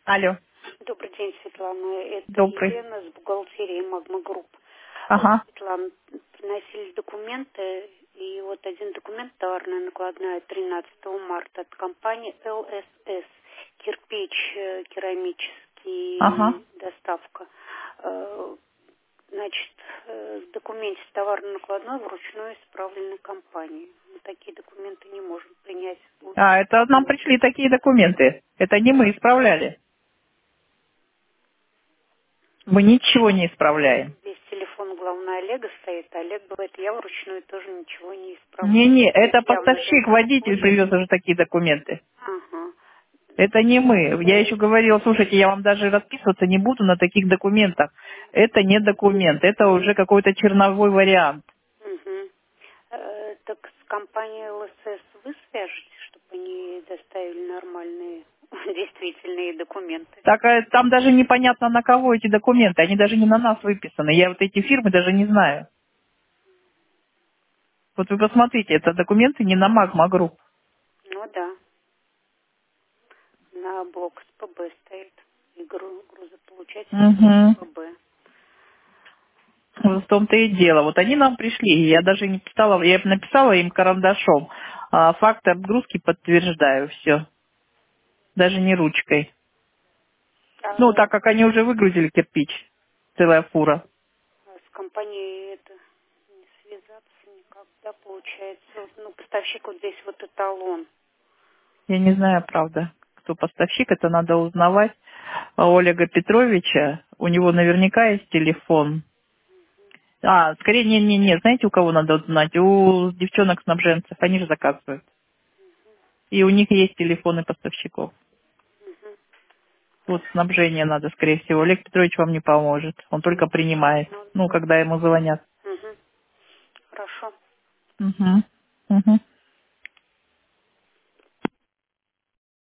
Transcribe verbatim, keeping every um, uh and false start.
Алло. Добрый день, Светлана. Это Добрый. Елена с бухгалтерии Магма Групп. Ага. Светлана, приносили документы, и вот один документ, товарная накладная, тринадцатого марта от компании эл эс эс. Кирпич э, Ага. керамический, доставка. Э, Значит, э, в документе товарно накладной вручную исправленной компании. Мы такие документы не можем принять. А, это нам пришли такие документы. Это не мы исправляли. Мы ничего не исправляем. Здесь телефон главного Олега стоит. Олег говорит, я вручную тоже ничего не исправляю. Не-не, То есть это явно же поставщик, водитель почерк. привез уже такие документы. Ага. Это не мы. Я еще говорила, слушайте, я вам даже расписываться не буду на таких документах. Это не документ, это уже какой-то черновой вариант. Угу. Э, так с компанией эл эс эс вы свяжете, чтобы они доставили нормальные, действительные документы? Так а там даже непонятно, на кого эти документы. Они даже не на нас выписаны. Я вот эти фирмы даже не знаю. Вот вы посмотрите, это документы не на Магма Групп. Ну да. На блок с пэ бэ стоит. И гру- грузополучатель Угу. пэ бэ. Вот в том-то и дело. Вот они нам пришли, я даже не писала, я написала им карандашом. А, факт отгрузки подтверждаю, все. Даже не ручкой. Ну, А так как они уже выгрузили кирпич, целая фура. с компанией это не связаться никак, да, получается. Вот, ну, поставщик вот здесь вот эталон. Я не знаю, правда, кто поставщик, это надо узнавать. А у Олега Петровича, у него наверняка есть телефон. А, скорее, не-не-не, знаете, у кого надо узнать? У девчонок-снабженцев, они же заказывают. И у них есть телефоны поставщиков. Угу. Вот снабжение надо, скорее всего. Олег Петрович вам не поможет. Он только принимает. Ну, Ну, когда ему звонят. угу. Хорошо. Угу. Угу.